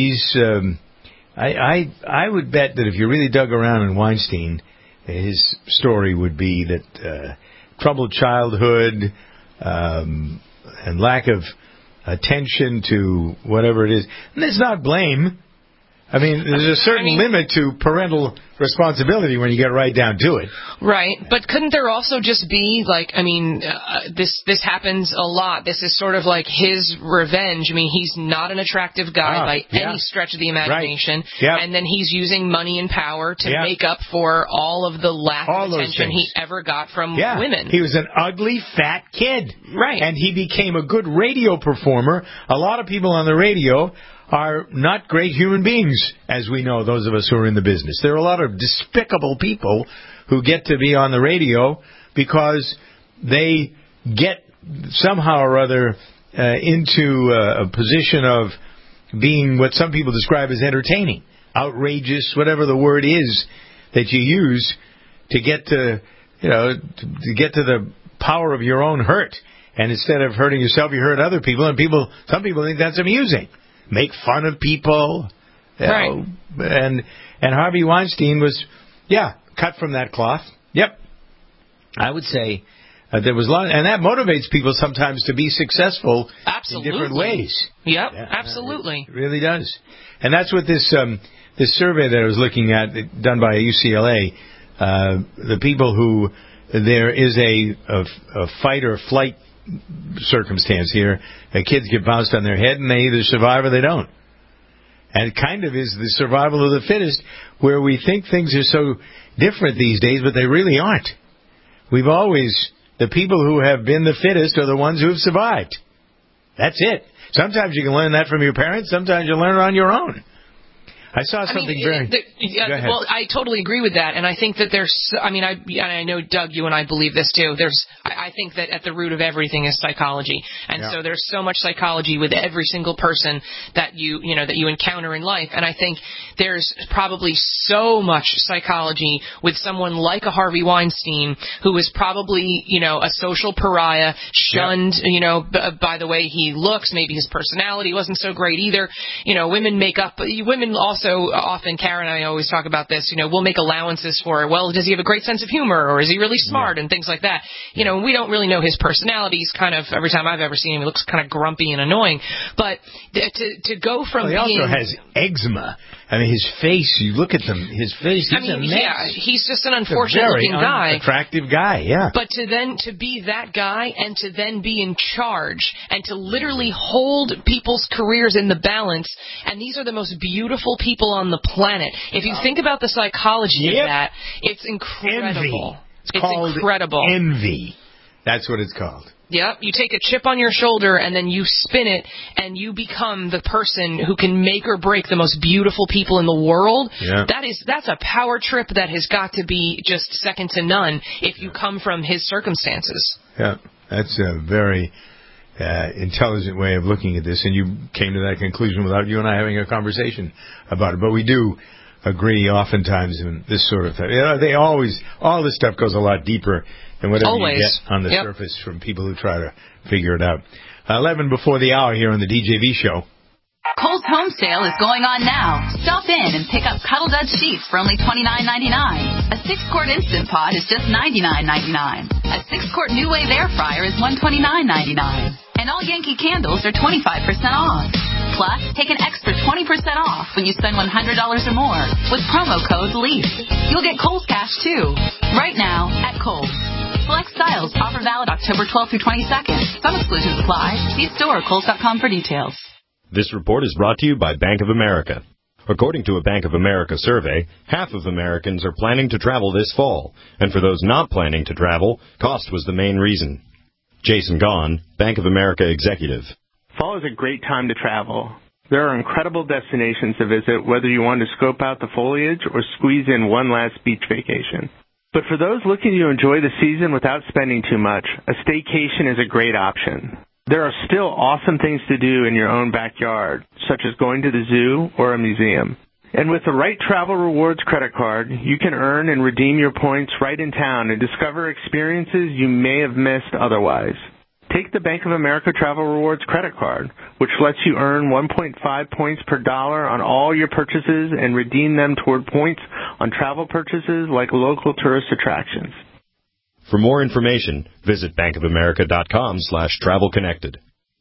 Speaker 2: would bet that if you really dug around in Weinstein, his story would be that troubled childhood and lack of attention to whatever it is. And it's not blame. I mean, there's a certain limit to parental responsibility when you get right down to it.
Speaker 3: Right. But couldn't there also just be, this happens a lot. This is sort of like his revenge. I mean, he's not an attractive guy by any stretch of the imagination. Right. Yep. And then he's using money and power to make up for all of the lack of attention he ever got from women.
Speaker 2: He was an ugly, fat kid.
Speaker 3: Right.
Speaker 2: And he became a good radio performer. A lot of people on the radio are not great human beings, as we know, those of us who are in the business. There are a lot of despicable people who get to be on the radio because they get somehow or other into a position of being what some people describe as entertaining, outrageous, whatever the word is that you use to get to, to get to the power of your own hurt. And instead of hurting yourself, you hurt other people. And some people think that's amusing. Make fun of people.
Speaker 3: Right.
Speaker 2: And Harvey Weinstein was, cut from that cloth. Yep. I would say there was a lot, and that motivates people sometimes to be successful in different ways.
Speaker 3: Yep, absolutely.
Speaker 2: It really does. And that's what this survey that I was looking at, done by UCLA, the people who there is a fight or flight circumstance here, kids get bounced on their head and they either survive or they don't. And it kind of is the survival of the fittest, where we think things are so different these days, but they really aren't. The people who have been the fittest are the ones who have survived. That's it. Sometimes you can learn that from your parents. Sometimes you learn it on your own. I saw something
Speaker 3: well, I totally agree with that, and I think that I know, Doug, you and I believe this too. I think that at the root of everything is psychology, and so there's so much psychology with every single person that you encounter in life, and I think there's probably so much psychology with someone like a Harvey Weinstein, who is probably, a social pariah, shunned, by the way he looks, maybe his personality wasn't so great either. Women also often, Karen and I always talk about this, we'll make allowances for, well, does he have a great sense of humor, or is he really smart, and things like that. We don't really know his personality. He's kind of, every time I've ever seen him, he looks kind of grumpy and annoying. But to go from
Speaker 2: he also has eczema. I mean, his face, you look at his face, he's a mess.
Speaker 3: Yeah, he's just an unfortunate-looking guy.
Speaker 2: Attractive guy, yeah.
Speaker 3: But to be that guy and to then be in charge and to literally hold people's careers in the balance, and these are the most beautiful people on the planet. If you think about the psychology of that, it's incredible.
Speaker 2: It's called
Speaker 3: incredible.
Speaker 2: Envy. That's what it's called.
Speaker 3: Yep, you take a chip on your shoulder and then you spin it and you become the person who can make or break the most beautiful people in the world.
Speaker 2: Yeah.
Speaker 3: That's a power trip that has got to be just second to none if you come from his circumstances.
Speaker 2: Yeah, that's a very intelligent way of looking at this, and you came to that conclusion without you and I having a conversation about it. But we do agree oftentimes in this sort of thing. All this stuff goes a lot deeper than whatever you get on the surface from people who try to figure it out. 11 before the hour here on the DJV show.
Speaker 21: Kohl's home sale is going on now. Stop in and pick up Cuddle Dud sheets for only $29.99. A 6-quart Instant Pot is just $99.99. A 6-quart New Wave air fryer is $129.99. And all Yankee candles are 25% off. Plus, take an extra 20% off when you spend $100 or more with promo code LEAF. You'll get Kohl's cash too. Right now at Kohl's. Select styles. Offer valid October 12th through 22nd. Some exclusions apply. See store or Kohls.com for details.
Speaker 22: This report is brought to you by Bank of America. According to a Bank of America survey, half of Americans are planning to travel this fall. And for those not planning to travel, cost was the main reason. Jason Gaughan, Bank of America executive.
Speaker 23: Fall is a great time to travel. There are incredible destinations to visit, whether you want to scope out the foliage or squeeze in one last beach vacation. But for those looking to enjoy the season without spending too much, a staycation is a great option. There are still awesome things to do in your own backyard, such as going to the zoo or a museum. And with the right Travel Rewards credit card, you can earn and redeem your points right in town and discover experiences you may have missed otherwise. Take the Bank of America Travel Rewards credit card, which lets you earn 1.5 points per dollar on all your purchases and redeem them toward points on travel purchases like local tourist attractions.
Speaker 22: For more information, visit bankofamerica.com/travelconnected.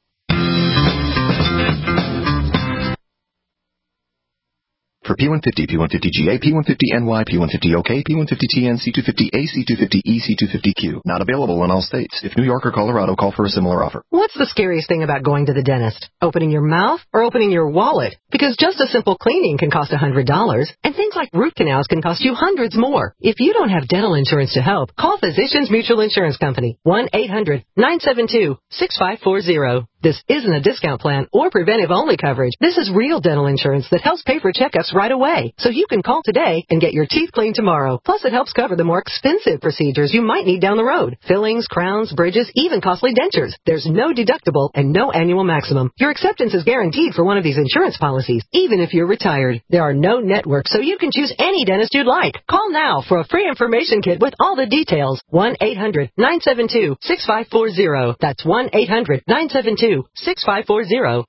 Speaker 24: For P150, P150GA, P150NY, P150OK, P150TN, C250A, C250E, C250Q. Not available in all states. If New York or Colorado, call for a similar offer.
Speaker 25: What's the scariest thing about going to the dentist? Opening your mouth or opening your wallet? Because just a simple cleaning can cost $100, and things like root canals can cost you hundreds more. If you don't have dental insurance to help, call Physicians Mutual Insurance Company, 1-800-972-6540. This isn't a discount plan or preventive-only coverage. This is real dental insurance that helps pay for checkups right away. So you can call today and get your teeth cleaned tomorrow. Plus, it helps cover the more expensive procedures you might need down the road. Fillings, crowns, bridges, even costly dentures. There's no deductible and no annual maximum. Your acceptance is guaranteed for one of these insurance policies, even if you're retired. There are no networks, so you can choose any dentist you'd like. Call now for a free information kit with all the details. 1-800-972-6540. That's 1-800-972-6540.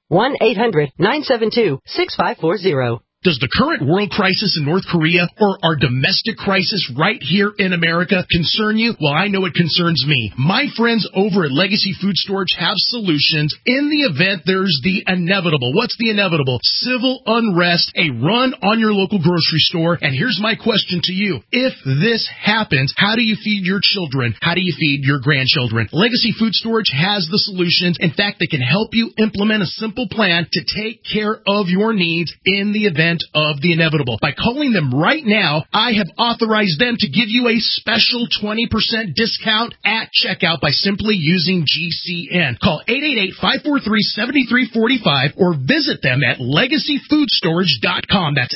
Speaker 25: 1-800-972-6540.
Speaker 16: Does the current world crisis in North Korea or our domestic crisis right here in America concern you? Well, I know it concerns me. My friends over at Legacy Food Storage have solutions in the event there's the inevitable. What's the inevitable? Civil unrest, a run on your local grocery store. And here's my question to you. If this happens, how do you feed your children? How do you feed your grandchildren? Legacy Food Storage has the solutions. In fact, they can help you implement a simple plan to take care of your needs in the event of the inevitable. By calling them right now, I have authorized them to give you a special 20% discount at checkout by simply using GCN. Call 888-543-7345 or visit them at LegacyFoodStorage.com. That's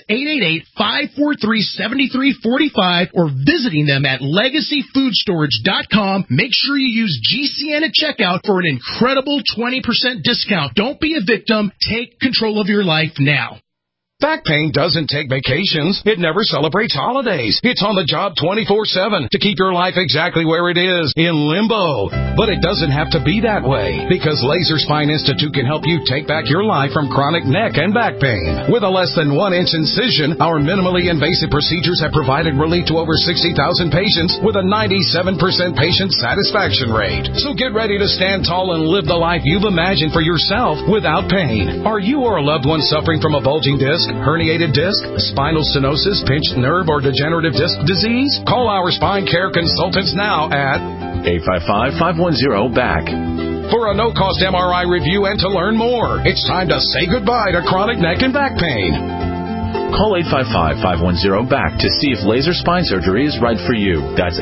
Speaker 16: 888-543-7345 or visiting them at LegacyFoodStorage.com. Make sure you use GCN at checkout for an incredible 20% discount. Don't be a victim. Take control of your life now.
Speaker 1: Back pain doesn't take vacations. It never celebrates holidays. It's on the job 24/7 to keep your life exactly where it is, in limbo. But it doesn't have to be that way, because Laser Spine Institute can help you take back your life from chronic neck and back pain. With a less than 1-inch incision, our minimally invasive procedures have provided relief to over 60,000 patients with a 97% patient satisfaction rate. So get ready to stand tall and live the life you've imagined for yourself without pain. Are you or a loved one suffering from a bulging disc, herniated disc, spinal stenosis, pinched nerve, or degenerative disc disease? Call our spine care consultants now at
Speaker 4: 855-510-BACK.
Speaker 1: For a no-cost MRI review and to learn more. It's time to say goodbye to chronic neck and back pain.
Speaker 4: Call 855-510-BACK to see if laser spine surgery is right for you. That's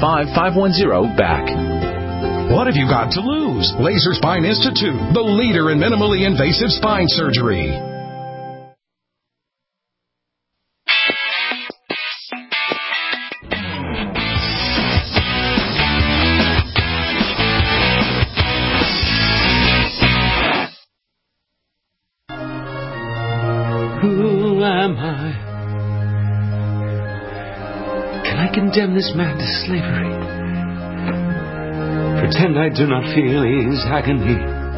Speaker 4: 855-510-BACK.
Speaker 1: What have you got to lose? Laser Spine Institute, the leader in minimally invasive spine surgery.
Speaker 6: Who am I? Can I condemn this man to slavery? Pretend I do not feel his agony.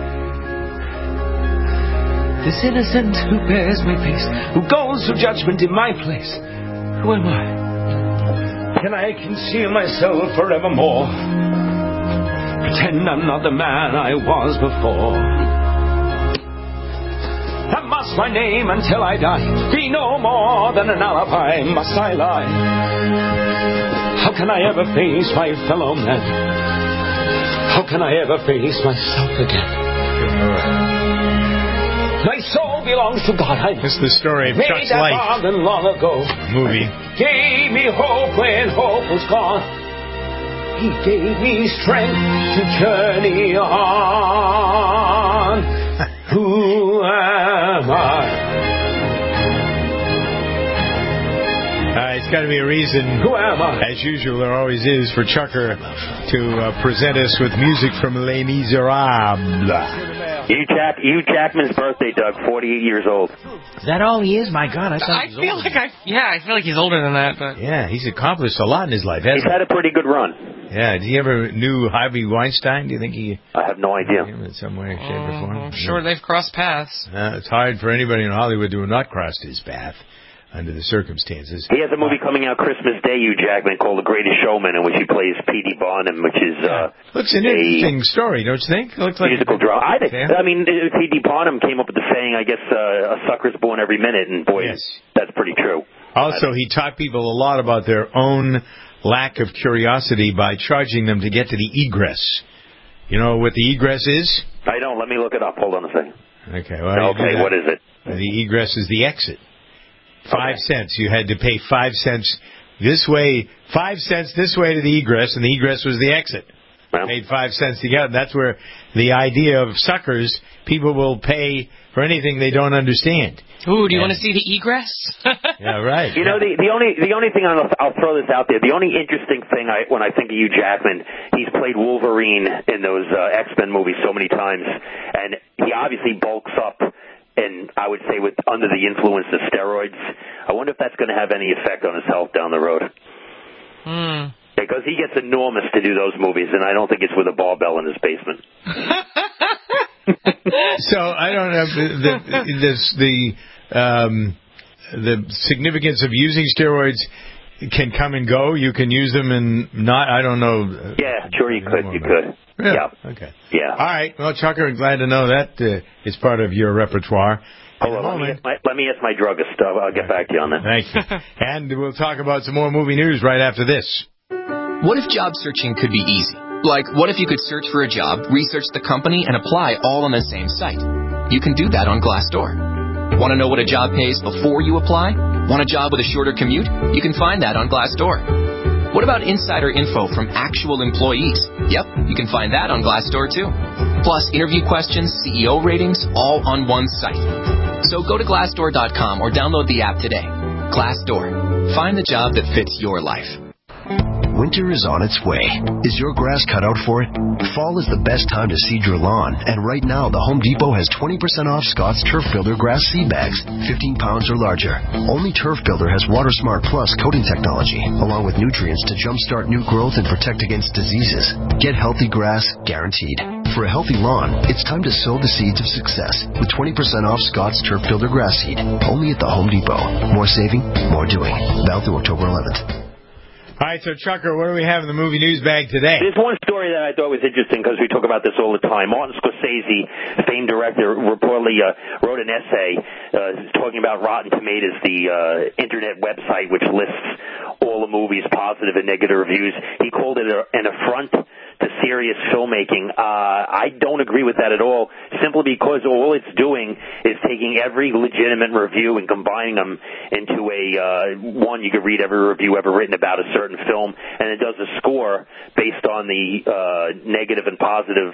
Speaker 6: This innocent who bears my face, who goes to judgment in my place. Who am I? Can I conceal myself forevermore? Pretend I'm not the man I was before. And must my name until I die be no more than an alibi? Must I lie? How can I ever face my fellow men? How can I ever face myself again? My soul belongs to God.
Speaker 2: This is the story of Chuck's life.
Speaker 6: Long ago.
Speaker 2: Movie.
Speaker 6: Gave me hope when hope was gone. He gave me strength to journey on. Who am I?
Speaker 2: It's got to be a reason.
Speaker 6: Who am I?
Speaker 2: As usual, there always is for Chucker to present us with music from Les Miserables.
Speaker 8: Hugh Jackman's birthday, Doug, 48 years old.
Speaker 9: Is that all he is? My God, I feel
Speaker 3: like he's older than that. But
Speaker 2: yeah, he's accomplished a lot in his life. He's
Speaker 8: had a pretty good run.
Speaker 2: Yeah, did you ever knew Harvey Weinstein? Do you think he?
Speaker 8: I have no idea.
Speaker 2: In some way, shape, or form.
Speaker 3: I'm sure they've crossed paths.
Speaker 2: It's hard for anybody in Hollywood to have not crossed his path under the circumstances.
Speaker 8: He has a movie coming out Christmas Day, Hugh Jackman, called The Greatest Showman, in which he plays P.D. Barnum, which is
Speaker 2: looks an interesting story, don't you think? It looks like
Speaker 8: musical drama. I mean, P.D. Barnum came up with the saying, I guess, a sucker's born every minute, and boy, that's pretty true.
Speaker 2: Also, he taught people a lot about their own lack of curiosity by charging them to get to the egress. You know what the egress is?
Speaker 8: I don't. Let me look it up. Hold on a second.
Speaker 2: Okay. Well,
Speaker 8: okay, what is it?
Speaker 2: The egress is the exit. 5 cents. You had to pay 5 cents this way, 5 cents this way to the egress, and the egress was the exit. made 5 cents to get. And that's where the idea of suckers, people will pay for anything they don't understand.
Speaker 3: Ooh, do you want to see the egress?
Speaker 2: Yeah, right.
Speaker 8: You know, the only thing I'll throw this out there. The only interesting thing when I think of Hugh Jackman, he's played Wolverine in those X-Men movies so many times, and he obviously bulks up. And I would say under the influence of steroids. I wonder if that's going to have any effect on his health down the road. Because he gets enormous to do those movies, and I don't think it's with a barbell in his basement.
Speaker 2: So I don't know the significance of using steroids can come and go. You can use them and not. I don't know.
Speaker 8: Yeah, sure you could. You could.
Speaker 2: Yeah. Okay.
Speaker 8: Yeah.
Speaker 2: All right. Well, Chucker, glad to know that is part of your repertoire.
Speaker 8: Let me ask my druggist. I'll get back to you on that.
Speaker 2: Thank you. And we'll talk about some more movie news right after this.
Speaker 5: What if job searching could be easy? Like, what if you could search for a job, research the company, and apply all on the same site? You can do that on Glassdoor. Want to know what a job pays before you apply? Want a job with a shorter commute? You can find that on Glassdoor. What about insider info from actual employees? Yep, you can find that on Glassdoor too. Plus, interview questions, CEO ratings, all on one site. So go to Glassdoor.com or download the app today. Glassdoor. Find the job that fits your life.
Speaker 7: Winter is on its way. Is your grass cut out for it? Fall is the best time to seed your lawn, and right now the Home Depot has 20% off Scott's Turf Builder grass seed bags, 15 pounds or larger. Only Turf Builder has Water Smart Plus coating technology, along with nutrients to jumpstart new growth and protect against diseases. Get healthy grass, guaranteed. For a healthy lawn, it's time to sow the seeds of success with 20% off Scott's Turf Builder grass seed, only at the Home Depot. More saving, more doing. Valid through October 11th.
Speaker 2: All right, so Chucker, what do we have in the movie news bag today?
Speaker 8: There's one story that I thought was interesting because we talk about this all the time. Martin Scorsese, famed director, reportedly wrote an essay talking about Rotten Tomatoes, the internet website which lists all the movies' positive and negative reviews. He called it an affront to serious filmmaking. I don't agree with that at all, simply because all it's doing is taking every legitimate review and combining them into one you could read every review ever written about a certain film, and it does a score based on the negative and positive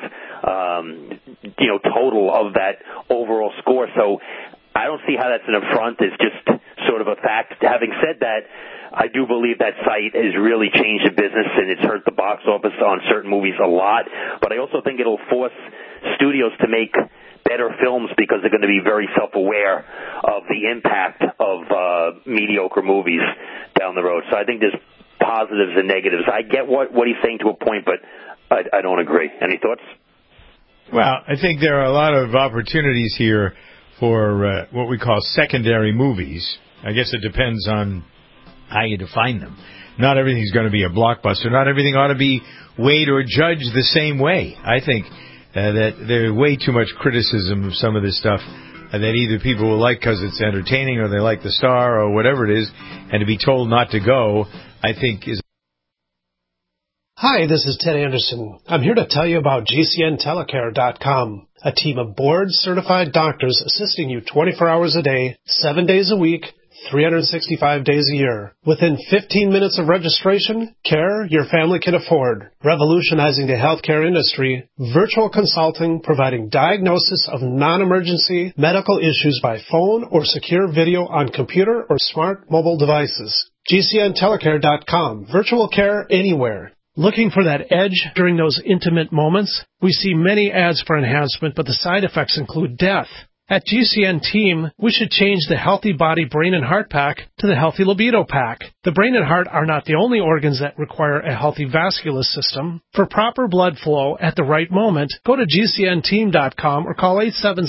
Speaker 8: total of that overall score. So I don't see how that's an affront. It's just sort of a fact. Having said that, I do believe that site has really changed the business, and it's hurt the box office on certain movies a lot. But I also think it'll force studios to make better films because they're going to be very self-aware of the impact of mediocre movies down the road. So I think there's positives and negatives. I get what he's saying to a point, but I don't agree. Any thoughts?
Speaker 2: Well, I think there are a lot of opportunities here for what we call secondary movies. I guess it depends on how you define them. Not everything's going to be a blockbuster. Not everything ought to be weighed or judged the same way. I think that there's way too much criticism of some of this stuff that either people will like because it's entertaining or they like the star or whatever it is, and to be told not to go, I think is...
Speaker 10: Hi, this is Ted Anderson. I'm here to tell you about GCNtelecare.com, a team of board-certified doctors assisting you 24 hours a day, 7 days a week, 365 days a year. Within 15 minutes of registration, care your family can afford. Revolutionizing the healthcare industry, virtual consulting providing diagnosis of non-emergency medical issues by phone or secure video on computer or smart mobile devices. GCNtelecare.com. Virtual care anywhere. Looking for that edge during those intimate moments? We see many ads for enhancement, but the side effects include death. At GCN Team, we should change the Healthy Body, Brain, and Heart Pack to the Healthy Libido Pack. The brain and heart are not the only organs that require a healthy vascular system. For proper blood flow at the right moment, go to GCNteam.com or call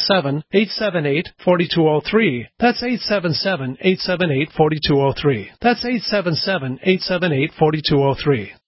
Speaker 10: 877-878-4203. That's 877-878-4203. That's 877-878-4203.